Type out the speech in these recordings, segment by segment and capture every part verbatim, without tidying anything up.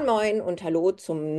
Moin Moin und Hallo zum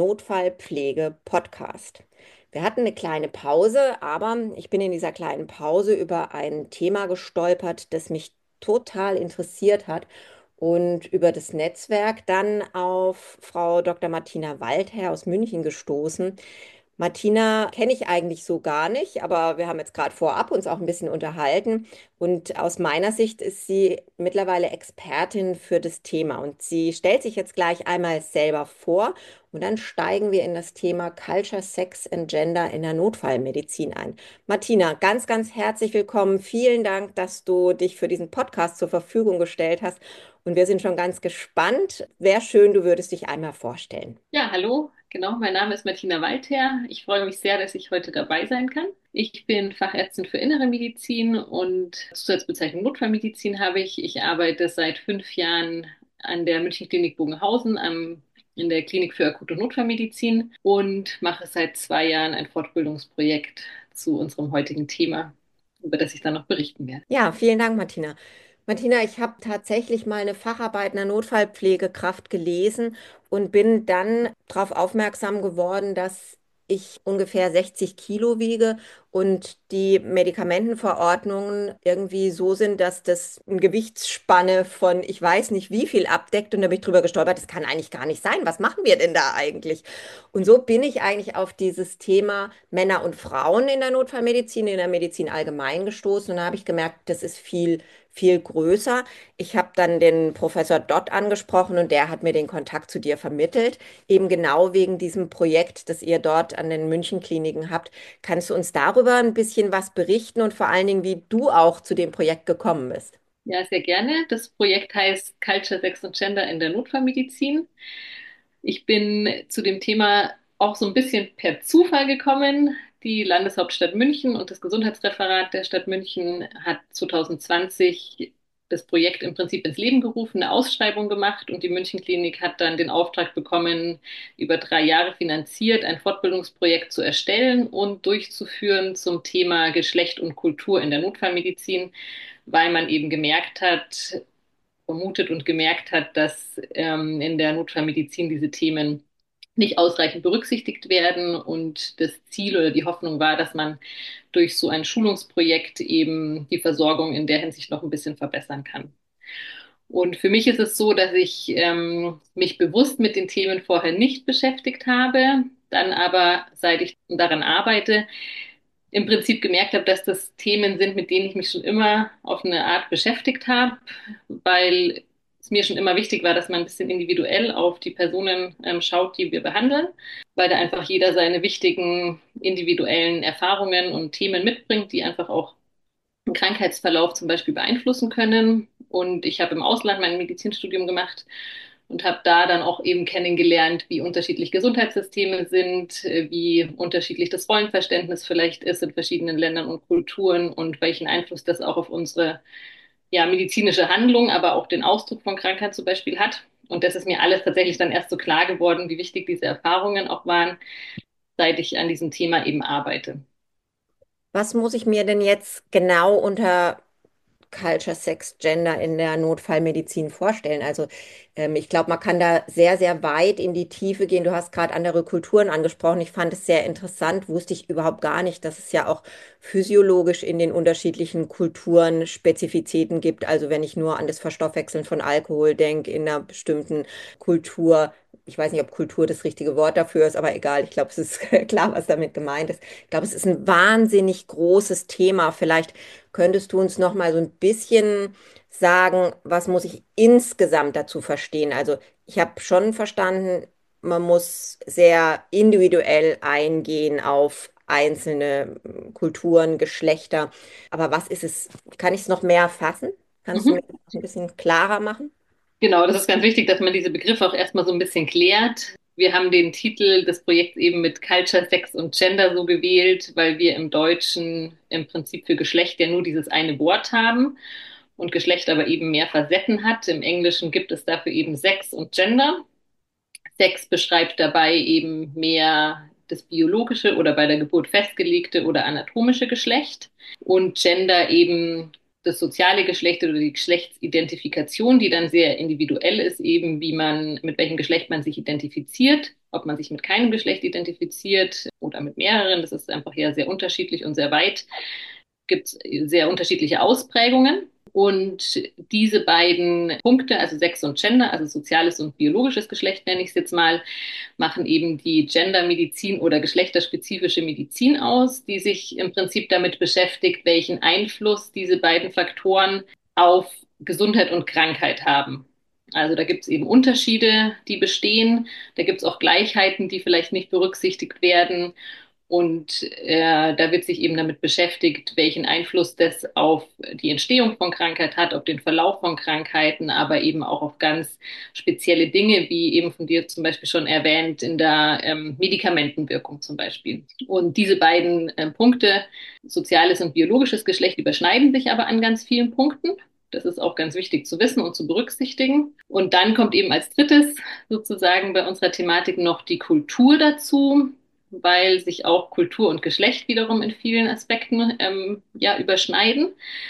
Notfallpflege-Podcast. Wir hatten eine kleine Pause, aber ich bin in dieser kleinen Pause über ein Thema gestolpert, das mich total interessiert hat und über das Netzwerk dann auf Frau Doktor Martina Waldherr aus München gestoßen. Martina kenne ich eigentlich so gar nicht, aber wir haben jetzt gerade vorab uns auch ein bisschen unterhalten. Und aus meiner Sicht ist sie mittlerweile Expertin für das Thema. Und sie stellt sich jetzt gleich einmal selber vor und dann steigen wir in das Thema Culture, Sex and Gender in der Notfallmedizin ein. Martina, ganz, ganz herzlich willkommen. Vielen Dank, dass du dich für diesen Podcast zur Verfügung gestellt hast. Und wir sind schon ganz gespannt. Wäre schön, du würdest dich einmal vorstellen. Ja, hallo, genau, mein Name ist Martina Waldherr. Ich freue mich sehr, dass ich heute dabei sein kann. Ich bin Fachärztin für Innere Medizin und Zusatzbezeichnung Notfallmedizin habe ich. Ich arbeite seit fünf Jahren an der München Klinik Bogenhausen am, in der Klinik für Akut- und Notfallmedizin und mache seit zwei Jahren ein Fortbildungsprojekt zu unserem heutigen Thema, über das ich dann noch berichten werde. Ja, vielen Dank, Martina. Martina, ich habe tatsächlich mal eine Facharbeit einer Notfallpflegekraft gelesen und bin dann darauf aufmerksam geworden, dass ich ungefähr sechzig Kilo wiege und die Medikamentenverordnungen irgendwie so sind, dass das eine Gewichtsspanne von ich weiß nicht wie viel abdeckt. Und da bin ich drüber gestolpert, das kann eigentlich gar nicht sein. Was machen wir denn da eigentlich? Und so bin ich eigentlich auf dieses Thema Männer und Frauen in der Notfallmedizin, in der Medizin allgemein gestoßen. Und da habe ich gemerkt, das ist viel, viel größer. Ich habe dann den Professor Dott angesprochen und der hat mir den Kontakt zu dir vermittelt, eben genau wegen diesem Projekt, das ihr dort an den München-Kliniken habt. Kannst du uns darüber ein bisschen was berichten und vor allen Dingen, wie du auch zu dem Projekt gekommen bist? Ja, sehr gerne. Das Projekt heißt Culture, Sex und Gender in der Notfallmedizin. Ich bin zu dem Thema auch so ein bisschen per Zufall gekommen. Die Landeshauptstadt München und das Gesundheitsreferat der Stadt München hat zwanzig zwanzig das Projekt im Prinzip ins Leben gerufen, eine Ausschreibung gemacht und die München Klinik hat dann den Auftrag bekommen, über drei Jahre finanziert, ein Fortbildungsprojekt zu erstellen und durchzuführen zum Thema Geschlecht und Kultur in der Notfallmedizin, weil man eben gemerkt hat, vermutet und gemerkt hat, dass ähm, in der Notfallmedizin diese Themen nicht ausreichend berücksichtigt werden. Und das Ziel oder die Hoffnung war, dass man durch so ein Schulungsprojekt eben die Versorgung in der Hinsicht noch ein bisschen verbessern kann. Und für mich ist es so, dass ich ähm, mich bewusst mit den Themen vorher nicht beschäftigt habe, dann aber, seit ich daran arbeite, im Prinzip gemerkt habe, dass das Themen sind, mit denen ich mich schon immer auf eine Art beschäftigt habe, weil es mir schon immer wichtig war, dass man ein bisschen individuell auf die Personen ähm, schaut, die wir behandeln, weil da einfach jeder seine wichtigen individuellen Erfahrungen und Themen mitbringt, die einfach auch einen Krankheitsverlauf zum Beispiel beeinflussen können. Und ich habe im Ausland mein Medizinstudium gemacht und habe da dann auch eben kennengelernt, wie unterschiedlich Gesundheitssysteme sind, äh, wie unterschiedlich das Rollenverständnis vielleicht ist in verschiedenen Ländern und Kulturen und welchen Einfluss das auch auf unsere ja, medizinische Handlung, aber auch den Ausdruck von Krankheit zum Beispiel hat. Und das ist mir alles tatsächlich dann erst so klar geworden, wie wichtig diese Erfahrungen auch waren, seit ich an diesem Thema eben arbeite. Was muss ich mir denn jetzt genau unter Culture, Sex, Gender in der Notfallmedizin vorstellen? Also ähm, ich glaube, man kann da sehr, sehr weit in die Tiefe gehen. Du hast gerade andere Kulturen angesprochen. Ich fand es sehr interessant, wusste ich überhaupt gar nicht, dass es ja auch physiologisch in den unterschiedlichen Kulturen Spezifitäten gibt. Also wenn ich nur an das Verstoffwechseln von Alkohol denke in einer bestimmten Kultur. Ich weiß nicht, ob Kultur das richtige Wort dafür ist, aber egal. Ich glaube, es ist klar, was damit gemeint ist. Ich glaube, es ist ein wahnsinnig großes Thema. Vielleicht könntest du uns noch mal so ein bisschen sagen, was muss ich insgesamt dazu verstehen? Also ich habe schon verstanden, man muss sehr individuell eingehen auf einzelne mm, Kulturen, Geschlechter. Aber was ist es? Kann ich es noch mehr fassen? Kannst du mir Mhm. das ein bisschen klarer machen? Genau, das ist ganz wichtig, dass man diese Begriffe auch erstmal so ein bisschen klärt. Wir haben den Titel des Projekts eben mit Culture, Sex und Gender so gewählt, weil wir im Deutschen im Prinzip für Geschlecht ja nur dieses eine Wort haben und Geschlecht aber eben mehr Facetten hat. Im Englischen gibt es dafür eben Sex und Gender. Sex beschreibt dabei eben mehr das biologische oder bei der Geburt festgelegte oder anatomische Geschlecht und Gender eben das soziale Geschlecht oder die Geschlechtsidentifikation, die dann sehr individuell ist, eben wie man, mit welchem Geschlecht man sich identifiziert, ob man sich mit keinem Geschlecht identifiziert oder mit mehreren. Das ist einfach ja sehr unterschiedlich und sehr weit. Gibt es sehr unterschiedliche Ausprägungen. Und diese beiden Punkte, also Sex und Gender, also soziales und biologisches Geschlecht nenne ich es jetzt mal, machen eben die Gendermedizin oder geschlechterspezifische Medizin aus, die sich im Prinzip damit beschäftigt, welchen Einfluss diese beiden Faktoren auf Gesundheit und Krankheit haben. Also da gibt es eben Unterschiede, die bestehen. Da gibt es auch Gleichheiten, die vielleicht nicht berücksichtigt werden. Und äh, da wird sich eben damit beschäftigt, welchen Einfluss das auf die Entstehung von Krankheit hat, auf den Verlauf von Krankheiten, aber eben auch auf ganz spezielle Dinge, wie eben von dir zum Beispiel schon erwähnt, in der ähm, Medikamentenwirkung zum Beispiel. Und diese beiden äh, Punkte, soziales und biologisches Geschlecht, überschneiden sich aber an ganz vielen Punkten. Das ist auch ganz wichtig zu wissen und zu berücksichtigen. Und dann kommt eben als drittes sozusagen bei unserer Thematik noch die Kultur dazu, weil sich auch Kultur und Geschlecht wiederum in vielen Aspekten ähm, ja, überschneiden.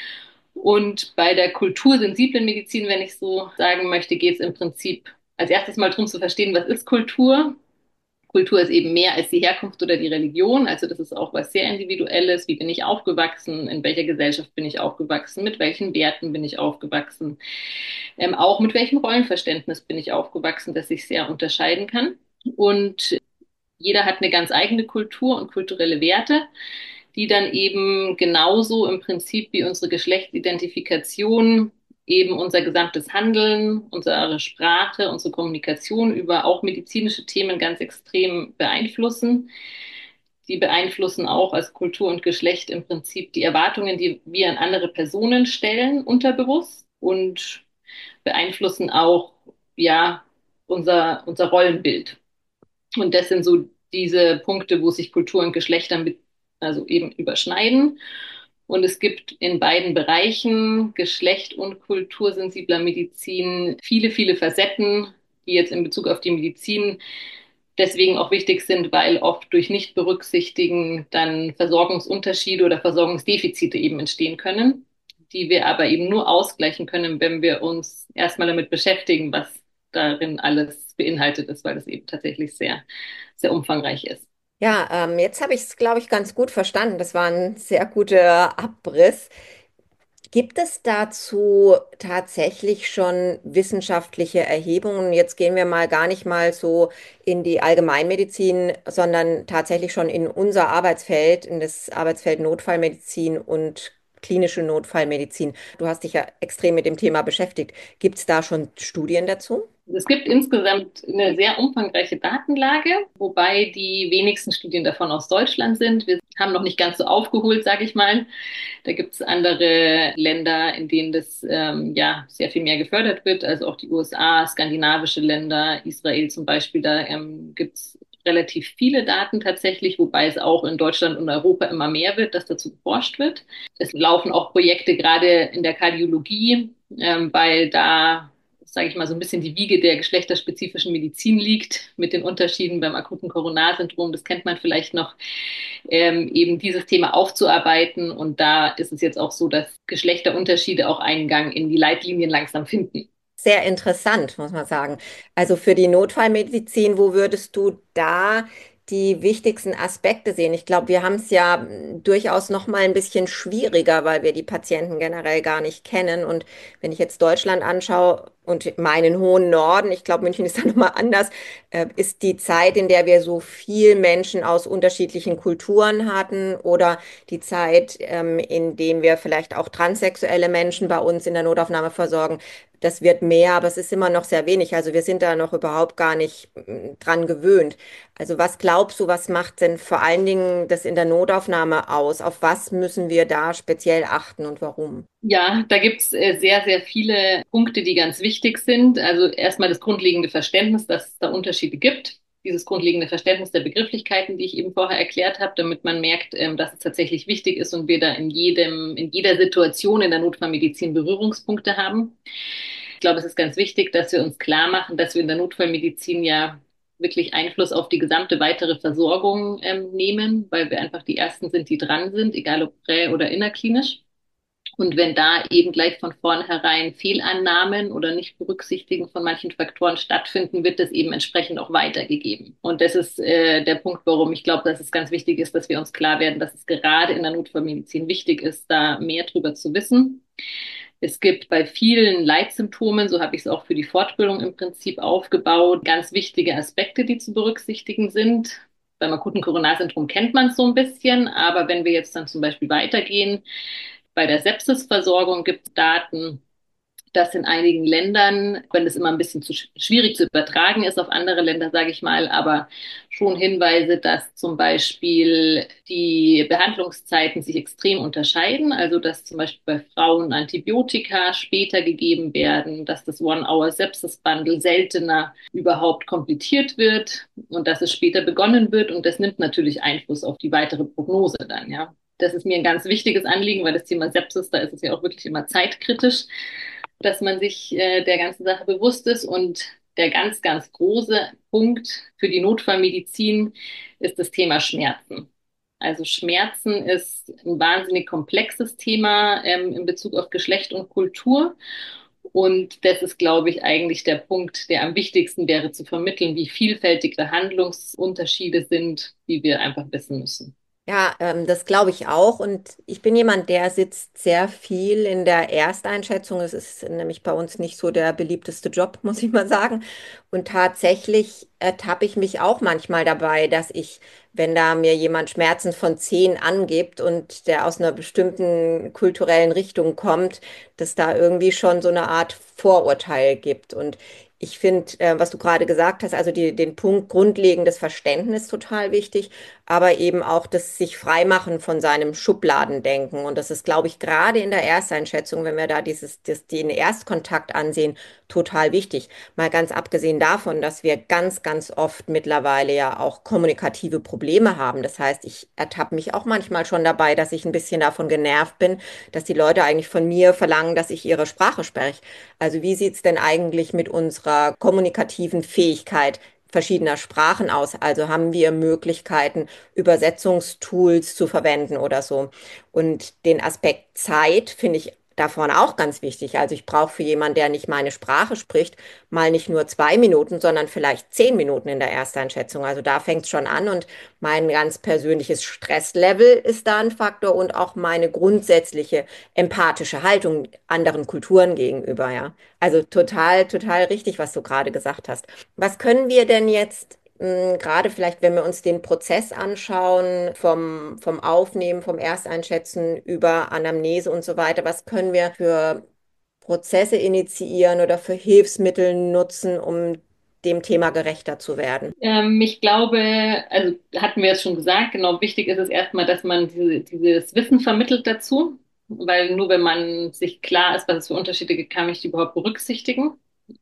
Und bei der kultursensiblen Medizin, wenn ich so sagen möchte, geht es im Prinzip als erstes mal darum zu verstehen, was ist Kultur? Kultur ist eben mehr als die Herkunft oder die Religion. Also das ist auch was sehr Individuelles. Wie bin ich aufgewachsen? In welcher Gesellschaft bin ich aufgewachsen? Mit welchen Werten bin ich aufgewachsen? Ähm, auch mit welchem Rollenverständnis bin ich aufgewachsen, das sich sehr unterscheiden kann. Und jeder hat eine ganz eigene Kultur und kulturelle Werte, die dann eben genauso im Prinzip wie unsere Geschlechtsidentifikation eben unser gesamtes Handeln, unsere Sprache, unsere Kommunikation über auch medizinische Themen ganz extrem beeinflussen. Die beeinflussen auch als Kultur und Geschlecht im Prinzip die Erwartungen, die wir an andere Personen stellen, unterbewusst und beeinflussen auch, ja, unser, unser Rollenbild. Und das sind so diese Punkte, wo sich Kultur und Geschlecht dann mit, also eben überschneiden. Und es gibt in beiden Bereichen, Geschlecht und kultursensibler Medizin, viele, viele Facetten, die jetzt in Bezug auf die Medizin deswegen auch wichtig sind, weil oft durch Nichtberücksichtigen dann Versorgungsunterschiede oder Versorgungsdefizite eben entstehen können, die wir aber eben nur ausgleichen können, wenn wir uns erstmal damit beschäftigen, was darin alles beinhaltet ist, weil es eben tatsächlich sehr, sehr umfangreich ist. Ja, ähm, jetzt habe ich es, glaube ich, ganz gut verstanden. Das war ein sehr guter Abriss. Gibt es dazu tatsächlich schon wissenschaftliche Erhebungen? Jetzt gehen wir mal gar nicht mal so in die Allgemeinmedizin, sondern tatsächlich schon in unser Arbeitsfeld, in das Arbeitsfeld Notfallmedizin und klinische Notfallmedizin. Du hast dich ja extrem mit dem Thema beschäftigt. Gibt es da schon Studien dazu? Es gibt insgesamt eine sehr umfangreiche Datenlage, wobei die wenigsten Studien davon aus Deutschland sind. Wir haben noch nicht ganz so aufgeholt, sage ich mal. Da gibt es andere Länder, in denen das ähm, ja sehr viel mehr gefördert wird, also auch die U S A, skandinavische Länder, Israel zum Beispiel. Da ähm, gibt es relativ viele Daten tatsächlich, wobei es auch in Deutschland und Europa immer mehr wird, dass dazu geforscht wird. Es laufen auch Projekte gerade in der Kardiologie, ähm, weil da, sage ich mal, so ein bisschen die Wiege der geschlechterspezifischen Medizin liegt mit den Unterschieden beim akuten Koronarsyndrom. Das kennt man vielleicht noch, ähm, eben dieses Thema aufzuarbeiten. Und da ist es jetzt auch so, dass Geschlechterunterschiede auch Eingang in die Leitlinien langsam finden. Sehr interessant, muss man sagen. Also für die Notfallmedizin, wo würdest du da die wichtigsten Aspekte sehen? Ich glaube, wir haben es ja mm, durchaus noch mal ein bisschen schwieriger, weil wir die Patienten generell gar nicht kennen. Und wenn ich jetzt Deutschland anschaue und meinen hohen Norden, ich glaube, München ist da noch mal anders, äh, ist die Zeit, in der wir so viel Menschen aus unterschiedlichen Kulturen hatten oder die Zeit, ähm, in dem wir vielleicht auch transsexuelle Menschen bei uns in der Notaufnahme versorgen. Das wird mehr, aber es ist immer noch sehr wenig. Also wir sind da noch überhaupt gar nicht mm, dran gewöhnt. Also was glaubst du, was macht denn vor allen Dingen das in der Notaufnahme aus? Auf was müssen wir da speziell achten und warum? Ja, da gibt's äh, sehr, sehr viele Punkte, die ganz wichtig sind. Also erstmal das grundlegende Verständnis, dass es da Unterschiede gibt. Dieses grundlegende Verständnis der Begrifflichkeiten, die ich eben vorher erklärt habe, damit man merkt, ähm, dass es tatsächlich wichtig ist und wir da in jedem, in jeder Situation in der Notfallmedizin Berührungspunkte haben. Ich glaube, es ist ganz wichtig, dass wir uns klar machen, dass wir in der Notfallmedizin ja wirklich Einfluss auf die gesamte weitere Versorgung ähm, nehmen, weil wir einfach die Ersten sind, die dran sind, egal ob prä- oder innerklinisch. Und wenn da eben gleich von vornherein Fehlannahmen oder nicht berücksichtigen von manchen Faktoren stattfinden, wird das eben entsprechend auch weitergegeben. Und das ist äh, der Punkt, warum ich glaube, dass es ganz wichtig ist, dass wir uns klar werden, dass es gerade in der Notfallmedizin wichtig ist, da mehr drüber zu wissen. Es gibt bei vielen Leitsymptomen, so habe ich es auch für die Fortbildung im Prinzip aufgebaut, ganz wichtige Aspekte, die zu berücksichtigen sind. Beim akuten Coronarsyndrom kennt man es so ein bisschen, aber wenn wir jetzt dann zum Beispiel weitergehen, bei der Sepsisversorgung gibt es Daten, dass in einigen Ländern, wenn es immer ein bisschen zu schwierig zu übertragen ist auf andere Länder, sage ich mal, aber schon Hinweise, dass zum Beispiel die Behandlungszeiten sich extrem unterscheiden. Also dass zum Beispiel bei Frauen Antibiotika später gegeben werden, dass das One-Hour-Sepsis-Bundle seltener überhaupt komplettiert wird und dass es später begonnen wird. Und das nimmt natürlich Einfluss auf die weitere Prognose dann, ja. Das ist mir ein ganz wichtiges Anliegen, weil das Thema Sepsis, da ist es ja auch wirklich immer zeitkritisch, dass man sich äh, der ganzen Sache bewusst ist. Und der ganz, ganz große Punkt für die Notfallmedizin ist das Thema Schmerzen. Also Schmerzen ist ein wahnsinnig komplexes Thema ähm, in Bezug auf Geschlecht und Kultur. Und das ist, glaube ich, eigentlich der Punkt, der am wichtigsten wäre zu vermitteln, wie vielfältig da Handlungsunterschiede sind, die wir einfach wissen müssen. Ja, ähm, das glaube ich auch. Und ich bin jemand, der sitzt sehr viel in der Ersteinschätzung. Es ist nämlich bei uns nicht so der beliebteste Job, muss ich mal sagen. Und tatsächlich ertappe ich mich auch manchmal dabei, dass ich, wenn da mir jemand Schmerzen von zehn angibt und der aus einer bestimmten kulturellen Richtung kommt, dass da irgendwie schon so eine Art Vorurteil gibt. Und ich finde, äh, was du gerade gesagt hast, also die, den Punkt grundlegendes Verständnis total wichtig, aber eben auch das sich freimachen von seinem Schubladendenken. Und das ist, glaube ich, gerade in der Ersteinschätzung, wenn wir da dieses, das, den Erstkontakt ansehen, total wichtig. Mal ganz abgesehen davon, dass wir ganz, ganz oft mittlerweile ja auch kommunikative Probleme haben. Das heißt, ich ertappe mich auch manchmal schon dabei, dass ich ein bisschen davon genervt bin, dass die Leute eigentlich von mir verlangen, dass ich ihre Sprache spreche. Also wie sieht es denn eigentlich mit unserer kommunikativen Fähigkeit verschiedener Sprachen aus? Also haben wir Möglichkeiten, Übersetzungstools zu verwenden oder so? Und den Aspekt Zeit finde ich davon auch ganz wichtig. Also ich brauche für jemanden, der nicht meine Sprache spricht, mal nicht nur zwei Minuten, sondern vielleicht zehn Minuten in der Ersteinschätzung. Also da fängt es schon an und mein ganz persönliches Stresslevel ist da ein Faktor und auch meine grundsätzliche empathische Haltung anderen Kulturen gegenüber, ja. Also total, total richtig, was du gerade gesagt hast. Was können wir denn jetzt, mh, gerade vielleicht, wenn wir uns den Prozess anschauen, vom, vom Aufnehmen, vom Ersteinschätzen über Anamnese und so weiter, was können wir für Prozesse initiieren oder für Hilfsmittel nutzen, um dem Thema gerechter zu werden? Ähm, ich glaube, also hatten wir es schon gesagt, genau, wichtig ist es erstmal, dass man diese, dieses Wissen vermittelt dazu, weil nur wenn man sich klar ist, was es für Unterschiede gibt, kann ich die überhaupt berücksichtigen.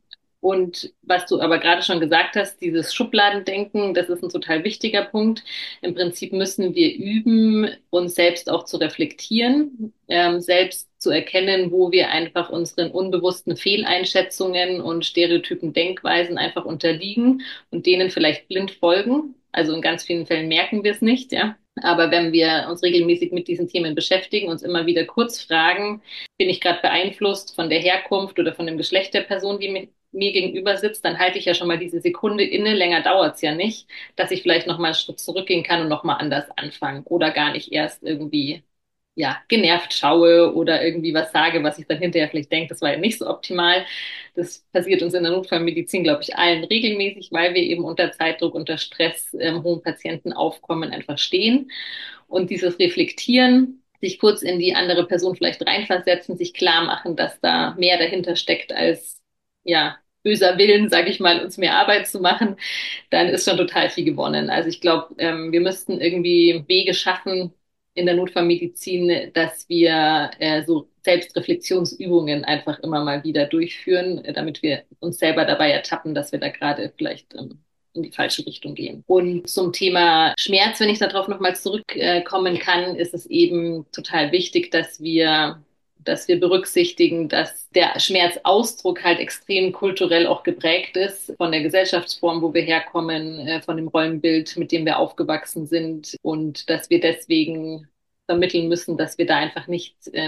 Und was du aber gerade schon gesagt hast, dieses Schubladendenken, das ist ein total wichtiger Punkt. Im Prinzip müssen wir üben, uns selbst auch zu reflektieren, ähm, selbst zu erkennen, wo wir einfach unseren unbewussten Fehleinschätzungen und stereotypen Denkweisen einfach unterliegen und denen vielleicht blind folgen. Also in ganz vielen Fällen merken wir es nicht, ja. Aber wenn wir uns regelmäßig mit diesen Themen beschäftigen, uns immer wieder kurz fragen, bin ich gerade beeinflusst von der Herkunft oder von dem Geschlecht der Person, die mir, mir gegenüber sitzt, dann halte ich ja schon mal diese Sekunde inne. Länger dauert's ja nicht, dass ich vielleicht noch mal einen Schritt zurückgehen kann und noch mal anders anfangen oder gar nicht erst irgendwie ja genervt schaue oder irgendwie was sage, was ich dann hinterher vielleicht denke, das war ja nicht so optimal. Das passiert uns in der Notfallmedizin, glaube ich, allen regelmäßig, weil wir eben unter Zeitdruck, unter Stress, ähm, hohen Patientenaufkommen einfach stehen. Und dieses Reflektieren, sich kurz in die andere Person vielleicht reinversetzen, sich klar machen, dass da mehr dahinter steckt als, ja, böser Willen, sage ich mal, uns mehr Arbeit zu machen, dann ist schon total viel gewonnen. Also ich glaube, ähm, wir müssten irgendwie Wege schaffen in der Notfallmedizin, dass wir äh, so Selbstreflexionsübungen einfach immer mal wieder durchführen, äh, damit wir uns selber dabei ertappen, dass wir da gerade vielleicht ähm, in die falsche Richtung gehen. Und zum Thema Schmerz, wenn ich darauf nochmal zurückkommen kann, ist es eben total wichtig, dass wir dass wir berücksichtigen, dass der Schmerzausdruck halt extrem kulturell auch geprägt ist von der Gesellschaftsform, wo wir herkommen, äh, von dem Rollenbild, mit dem wir aufgewachsen sind und dass wir deswegen vermitteln müssen, dass wir da einfach nicht ähm,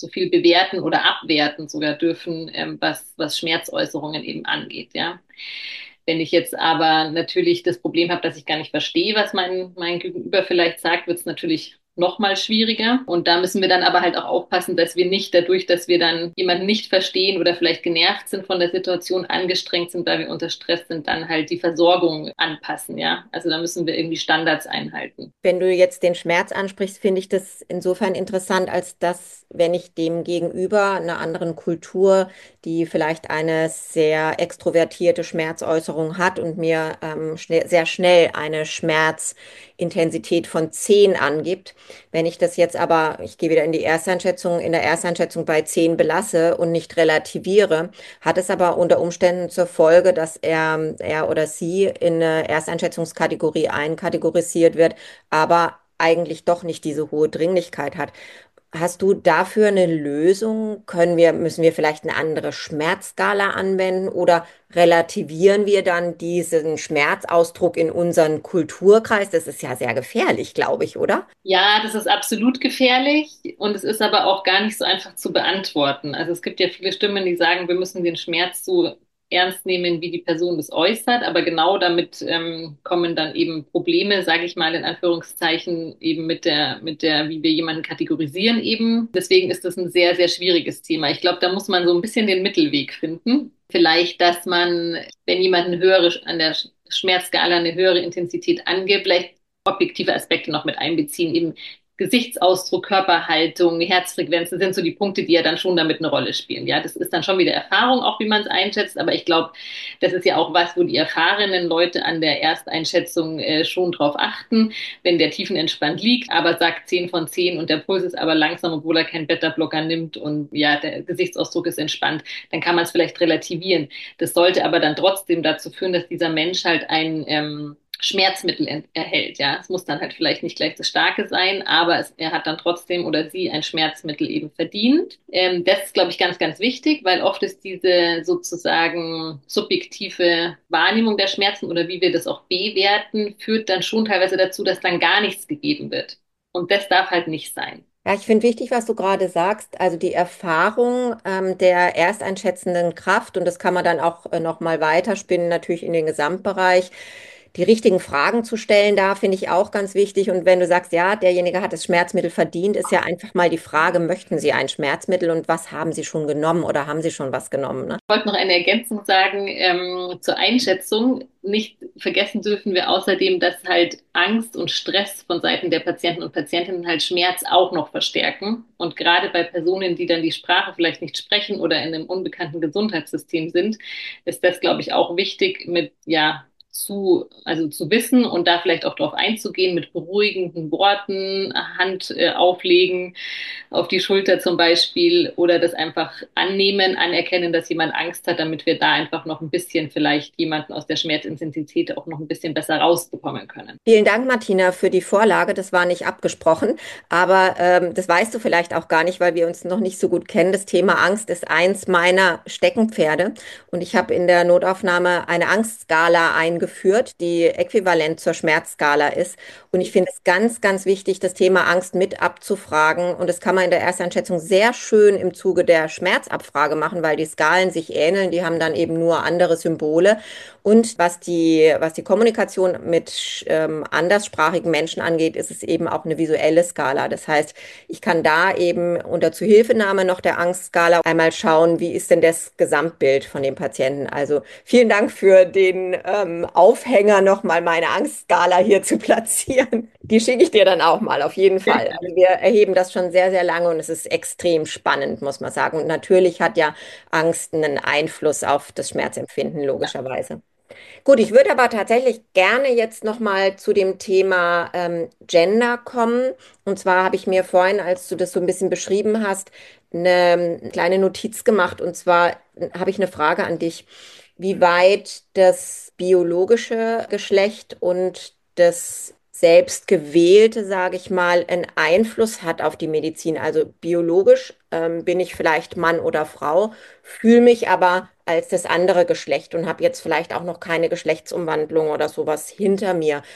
so viel bewerten oder abwerten sogar dürfen, ähm, was, was Schmerzäußerungen eben angeht, ja. Wenn ich jetzt aber natürlich das Problem habe, dass ich gar nicht verstehe, was mein, mein Gegenüber vielleicht sagt, wird es natürlich noch mal schwieriger. Und da müssen wir dann aber halt auch aufpassen, dass wir nicht dadurch, dass wir dann jemanden nicht verstehen oder vielleicht genervt sind von der Situation, angestrengt sind, weil wir unter Stress sind, dann halt die Versorgung anpassen, ja. Also da müssen wir irgendwie Standards einhalten. Wenn du jetzt den Schmerz ansprichst, finde ich das insofern interessant, als dass, wenn ich dem gegenüber einer anderen Kultur, die vielleicht eine sehr extrovertierte Schmerzäußerung hat und mir ähm, schnell, sehr schnell eine Schmerzintensität von zehn angibt, wenn ich das jetzt aber, ich gehe wieder in die Ersteinschätzung, in der Ersteinschätzung bei zehn belasse und nicht relativiere, hat es aber unter Umständen zur Folge, dass er, er oder sie in eine Ersteinschätzungskategorie einkategorisiert wird, aber eigentlich doch nicht diese hohe Dringlichkeit hat. Hast du dafür eine Lösung? Können wir, müssen wir vielleicht eine andere Schmerzskala anwenden oder relativieren wir dann diesen Schmerzausdruck in unseren Kulturkreis? Das ist ja sehr gefährlich, glaube ich, oder? Ja, das ist absolut gefährlich und es ist aber auch gar nicht so einfach zu beantworten. Also es gibt ja viele Stimmen, die sagen, wir müssen den Schmerz so ernst nehmen, wie die Person das äußert, aber genau damit ähm, kommen dann eben Probleme, sage ich mal in Anführungszeichen, eben mit der, mit der, wie wir jemanden kategorisieren eben. Deswegen ist das ein sehr, sehr schwieriges Thema. Ich glaube, da muss man so ein bisschen den Mittelweg finden. Vielleicht, dass man, wenn jemand eine höhere, an der Schmerzskala eine höhere Intensität angibt, vielleicht objektive Aspekte noch mit einbeziehen, eben Gesichtsausdruck, Körperhaltung, Herzfrequenz, das sind so die Punkte, die ja dann schon damit eine Rolle spielen. Ja, das ist dann schon wieder Erfahrung, auch wie man es einschätzt, aber ich glaube, das ist ja auch was, wo die erfahrenen Leute an der Ersteinschätzung äh, schon drauf achten, wenn der tiefenentspannt liegt, aber sagt zehn von zehn und der Puls ist aber langsam, obwohl er keinen Beta-Blocker nimmt und ja, der Gesichtsausdruck ist entspannt, dann kann man es vielleicht relativieren. Das sollte aber dann trotzdem dazu führen, dass dieser Mensch halt ein ähm, Schmerzmittel erhält. Ja, es muss dann halt vielleicht nicht gleich das Starke sein, aber es, er hat dann trotzdem oder sie ein Schmerzmittel eben verdient. Ähm, das ist, glaube ich, ganz, ganz wichtig, weil oft ist diese sozusagen subjektive Wahrnehmung der Schmerzen oder wie wir das auch bewerten, führt dann schon teilweise dazu, dass dann gar nichts gegeben wird. Und das darf halt nicht sein. Ja, ich finde wichtig, was du gerade sagst, also die Erfahrung ähm, der ersteinschätzenden Kraft, und das kann man dann auch äh, noch mal weiterspinnen, natürlich in den Gesamtbereich. Die richtigen Fragen zu stellen, da finde ich auch ganz wichtig. Und wenn du sagst, ja, derjenige hat das Schmerzmittel verdient, ist ja einfach mal die Frage, möchten Sie ein Schmerzmittel und was haben Sie schon genommen oder haben Sie schon was genommen, ne? Ich wollte noch eine Ergänzung sagen ähm, zur Einschätzung. Nicht vergessen dürfen wir außerdem, dass halt Angst und Stress von Seiten der Patienten und Patientinnen halt Schmerz auch noch verstärken. Und gerade bei Personen, die dann die Sprache vielleicht nicht sprechen oder in einem unbekannten Gesundheitssystem sind, ist das, glaube ich, auch wichtig mit, ja, zu, also zu wissen und da vielleicht auch darauf einzugehen mit beruhigenden Worten, Hand äh, auflegen auf die Schulter zum Beispiel oder das einfach annehmen, anerkennen, dass jemand Angst hat, damit wir da einfach noch ein bisschen vielleicht jemanden aus der Schmerzintensität auch noch ein bisschen besser rausbekommen können. Vielen Dank, Martina, für die Vorlage. Das war nicht abgesprochen, aber ähm, das weißt du vielleicht auch gar nicht, weil wir uns noch nicht so gut kennen. Das Thema Angst ist eins meiner Steckenpferde und ich habe in der Notaufnahme eine Angstskala eingeführt, die äquivalent zur Schmerzskala ist. Und ich finde es ganz, ganz wichtig, das Thema Angst mit abzufragen. Und das kann man in der Ersteinschätzung sehr schön im Zuge der Schmerzabfrage machen, weil die Skalen sich ähneln. Die haben dann eben nur andere Symbole. Und was die, was die Kommunikation mit ähm, anderssprachigen Menschen angeht, ist es eben auch eine visuelle Skala. Das heißt, ich kann da eben unter Zuhilfenahme noch der Angstskala einmal schauen, wie ist denn das Gesamtbild von dem Patienten. Also vielen Dank für den ähm, Aufhänger, nochmal meine Angstskala hier zu platzieren. Die schicke ich dir dann auch mal, auf jeden Fall. Also wir erheben das schon sehr, sehr lange und es ist extrem spannend, muss man sagen. Und natürlich hat ja Angst einen Einfluss auf das Schmerzempfinden, logischerweise. Gut, ich würde aber tatsächlich gerne jetzt noch mal zu dem Thema ähm, Gender kommen. Und zwar habe ich mir vorhin, als du das so ein bisschen beschrieben hast, eine kleine Notiz gemacht. Und zwar habe ich eine Frage an dich, wie weit das biologische Geschlecht und das selbstgewählte, sage ich mal, einen Einfluss hat auf die Medizin. Also biologisch ähm, bin ich vielleicht Mann oder Frau, fühle mich aber als das andere Geschlecht und habe jetzt vielleicht auch noch keine Geschlechtsumwandlung oder sowas hinter mir.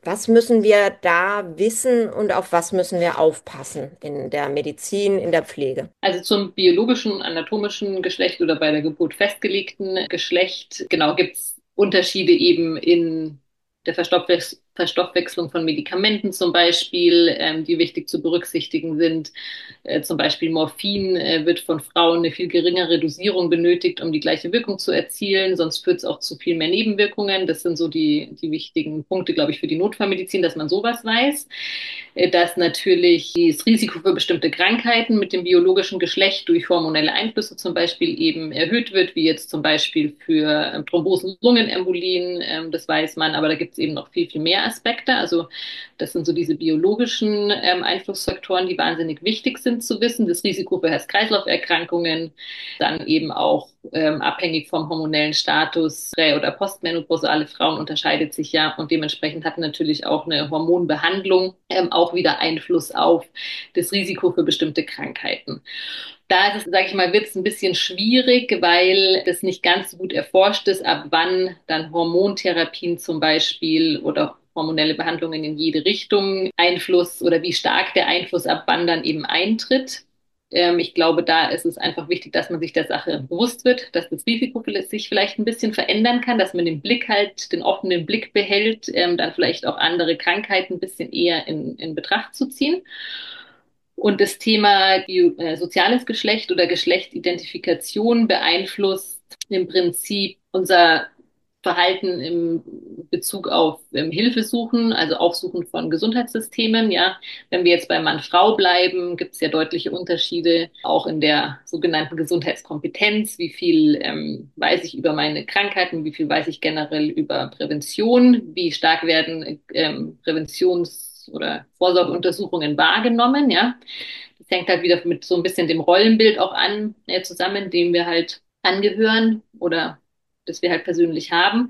Was müssen wir da wissen und auf was müssen wir aufpassen in der Medizin, in der Pflege? Also zum biologischen, anatomischen Geschlecht oder bei der Geburt festgelegten Geschlecht, genau, gibt es Unterschiede eben in der Verstoffwechs Verstoffwechslung von Medikamenten zum Beispiel, ähm, die wichtig zu berücksichtigen sind. Äh, zum Beispiel Morphin äh, wird von Frauen eine viel geringere Dosierung benötigt, um die gleiche Wirkung zu erzielen, sonst führt es auch zu viel mehr Nebenwirkungen. Das sind so die, die wichtigen Punkte, glaube ich, für die Notfallmedizin, dass man sowas weiß, dass natürlich das Risiko für bestimmte Krankheiten mit dem biologischen Geschlecht durch hormonelle Einflüsse zum Beispiel eben erhöht wird, wie jetzt zum Beispiel für ähm, Thrombosen, Lungenembolien, ähm, das weiß man, aber da gibt es eben noch viel, viel mehr Aspekte. Also das sind so diese biologischen ähm, Einflussfaktoren, die wahnsinnig wichtig sind zu wissen. Das Risiko für Herz-Kreislauf-Erkrankungen, dann eben auch ähm, abhängig vom hormonellen Status, prä- oder postmenopausale Frauen unterscheidet sich ja und dementsprechend hat natürlich auch eine Hormonbehandlung ähm, auch wieder Einfluss auf das Risiko für bestimmte Krankheiten. Da ist es, sage ich mal, wird es ein bisschen schwierig, weil das nicht ganz so gut erforscht ist, ab wann dann Hormontherapien zum Beispiel oder hormonelle Behandlungen in jede Richtung Einfluss oder wie stark der Einfluss ab wann dann eben eintritt. Ähm, ich glaube, da ist es einfach wichtig, dass man sich der Sache bewusst wird, dass das Risiko sich vielleicht ein bisschen verändern kann, dass man den Blick halt, den offenen Blick behält, ähm, dann vielleicht auch andere Krankheiten ein bisschen eher in, in Betracht zu ziehen. Und das Thema Bio, äh, soziales Geschlecht oder Geschlechtsidentifikation beeinflusst im Prinzip unser Verhalten im Bezug auf ähm, Hilfesuchen, also Aufsuchen von Gesundheitssystemen. Ja, wenn wir jetzt bei Mann-Frau bleiben, gibt es ja deutliche Unterschiede auch in der sogenannten Gesundheitskompetenz. Wie viel ähm, weiß ich über meine Krankheiten? Wie viel weiß ich generell über Prävention? Wie stark werden ähm, Präventions- oder Vorsorgeuntersuchungen wahrgenommen? Ja, das hängt halt wieder mit so ein bisschen dem Rollenbild auch an, äh, zusammen, dem wir halt angehören oder das wir halt persönlich haben.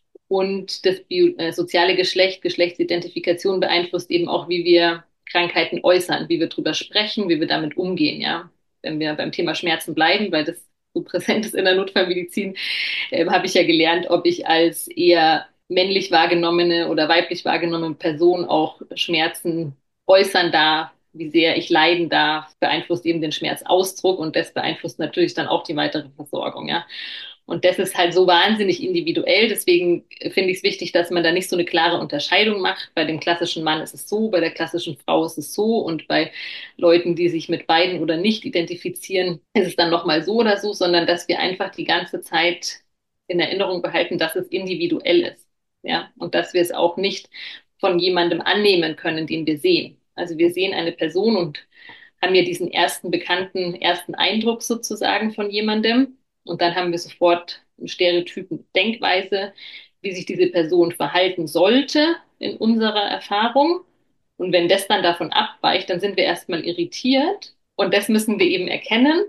Und das Bio äh, soziale Geschlecht, Geschlechtsidentifikation beeinflusst eben auch, wie wir Krankheiten äußern, wie wir drüber sprechen, wie wir damit umgehen, ja. Wenn wir beim Thema Schmerzen bleiben, weil das so präsent ist in der Notfallmedizin, äh, habe ich ja gelernt, ob ich als eher männlich wahrgenommene oder weiblich wahrgenommene Person auch Schmerzen äußern darf, wie sehr ich leiden darf, beeinflusst eben den Schmerzausdruck und das beeinflusst natürlich dann auch die weitere Versorgung, ja. Und das ist halt so wahnsinnig individuell. Deswegen finde ich es wichtig, dass man da nicht so eine klare Unterscheidung macht. Bei dem klassischen Mann ist es so, bei der klassischen Frau ist es so und bei Leuten, die sich mit beiden oder nicht identifizieren, ist es dann nochmal so oder so, sondern dass wir einfach die ganze Zeit in Erinnerung behalten, dass es individuell ist. Ja, und dass wir es auch nicht von jemandem annehmen können, den wir sehen. Also wir sehen eine Person und haben ja diesen ersten bekannten, ersten Eindruck sozusagen von jemandem. Und dann haben wir sofort einen Stereotypen Denkweise, wie sich diese Person verhalten sollte in unserer Erfahrung. Und wenn das dann davon abweicht, dann sind wir erstmal irritiert. Und das müssen wir eben erkennen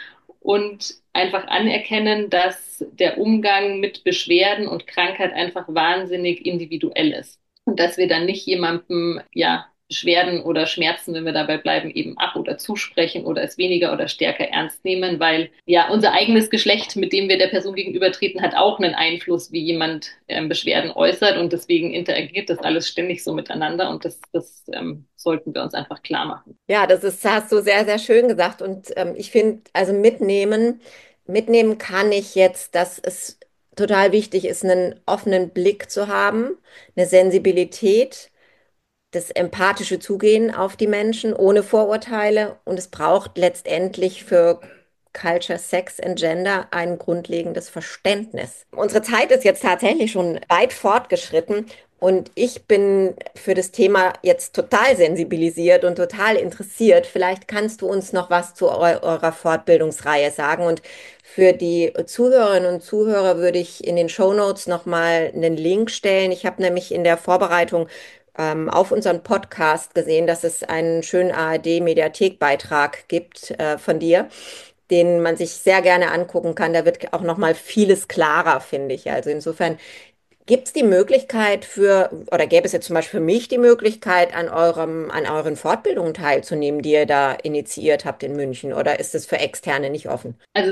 und einfach anerkennen, dass der Umgang mit Beschwerden und Krankheit einfach wahnsinnig individuell ist. Und dass wir dann nicht jemandem, ja, Beschwerden oder Schmerzen, wenn wir dabei bleiben, eben ab oder zusprechen oder es weniger oder stärker ernst nehmen, weil ja unser eigenes Geschlecht, mit dem wir der Person gegenübertreten, hat auch einen Einfluss, wie jemand ähm, Beschwerden äußert und deswegen interagiert das alles ständig so miteinander und das, das ähm, sollten wir uns einfach klar machen. Ja, das ist, hast du sehr, sehr schön gesagt. Und ähm, ich finde, also mitnehmen, mitnehmen kann ich jetzt, dass es total wichtig ist, einen offenen Blick zu haben, eine Sensibilität, das empathische Zugehen auf die Menschen ohne Vorurteile. Und es braucht letztendlich für Culture, Sex and Gender ein grundlegendes Verständnis. Unsere Zeit ist jetzt tatsächlich schon weit fortgeschritten. Und ich bin für das Thema jetzt total sensibilisiert und total interessiert. Vielleicht kannst du uns noch was zu eu eurer Fortbildungsreihe sagen. Und für die Zuhörerinnen und Zuhörer würde ich in den Shownotes nochmal einen Link stellen. Ich habe nämlich in der Vorbereitung ähm, auf unseren Podcast gesehen, dass es einen schönen A R D-Mediathek-Beitrag gibt äh, von dir, den man sich sehr gerne angucken kann. Da wird auch noch mal vieles klarer, finde ich. Also insofern gibt es die Möglichkeit für, oder gäbe es jetzt zum Beispiel für mich die Möglichkeit, an eurem, an euren Fortbildungen teilzunehmen, die ihr da initiiert habt in München, oder ist es für Externe nicht offen? Also es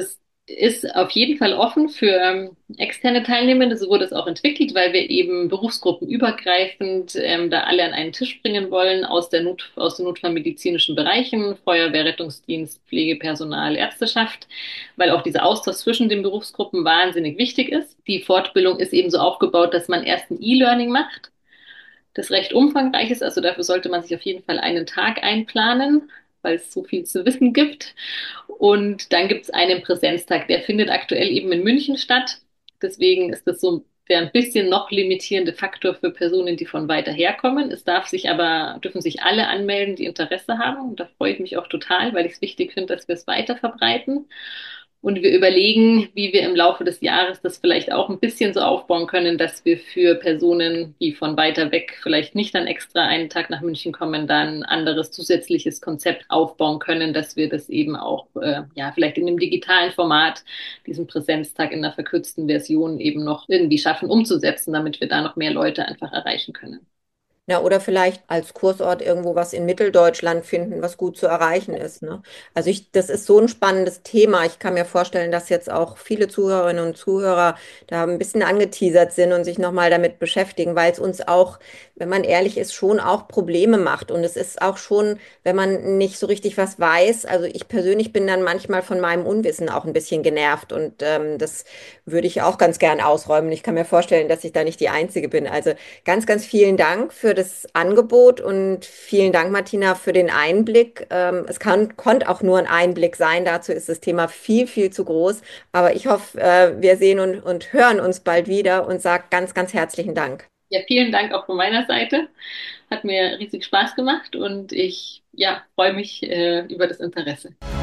ist auf jeden Fall offen für ähm, externe Teilnehmende. So wurde es auch entwickelt, weil wir eben berufsgruppenübergreifend ähm, da alle an einen Tisch bringen wollen aus der Not, aus den notfallmedizinischen Bereichen, Feuerwehr, Rettungsdienst, Pflegepersonal, Ärzteschaft, weil auch dieser Austausch zwischen den Berufsgruppen wahnsinnig wichtig ist. Die Fortbildung ist eben so aufgebaut, dass man erst ein E-Learning macht, das recht umfangreich ist. Also dafür sollte man sich auf jeden Fall einen Tag einplanen, weil es so viel zu wissen gibt. Und dann gibt es einen Präsenztag, der findet aktuell eben in München statt. Deswegen ist das so der ein bisschen noch limitierende Faktor für Personen, die von weiter herkommen. Es darf sich aber, dürfen sich alle anmelden, die Interesse haben. Und da freue ich mich auch total, weil ich es wichtig finde, dass wir es weiter verbreiten. Und wir überlegen, wie wir im Laufe des Jahres das vielleicht auch ein bisschen so aufbauen können, dass wir für Personen, die von weiter weg vielleicht nicht dann extra einen Tag nach München kommen, dann ein anderes zusätzliches Konzept aufbauen können, dass wir das eben auch, äh, ja, vielleicht in dem digitalen Format, diesen Präsenztag in einer verkürzten Version eben noch irgendwie schaffen umzusetzen, damit wir da noch mehr Leute einfach erreichen können. Na, oder vielleicht als Kursort irgendwo was in Mitteldeutschland finden, was gut zu erreichen ist, ne? Also ich, das ist so ein spannendes Thema. Ich kann mir vorstellen, dass jetzt auch viele Zuhörerinnen und Zuhörer da ein bisschen angeteasert sind und sich nochmal damit beschäftigen, weil es uns auch, wenn man ehrlich ist, schon auch Probleme macht. Und es ist auch schon, wenn man nicht so richtig was weiß. Also ich persönlich bin dann manchmal von meinem Unwissen auch ein bisschen genervt und ähm, das würde ich auch ganz gern ausräumen. Ich kann mir vorstellen, dass ich da nicht die Einzige bin. Also ganz, ganz vielen Dank für das Angebot und vielen Dank, Martina, für den Einblick. Ähm, es kann, konnte auch nur ein Einblick sein. Dazu ist das Thema viel, viel zu groß. Aber ich hoffe, äh, wir sehen und, und hören uns bald wieder und sage ganz, ganz herzlichen Dank. Ja, vielen Dank auch von meiner Seite. Hat mir riesig Spaß gemacht und ich, ja, freue mich, äh, über das Interesse.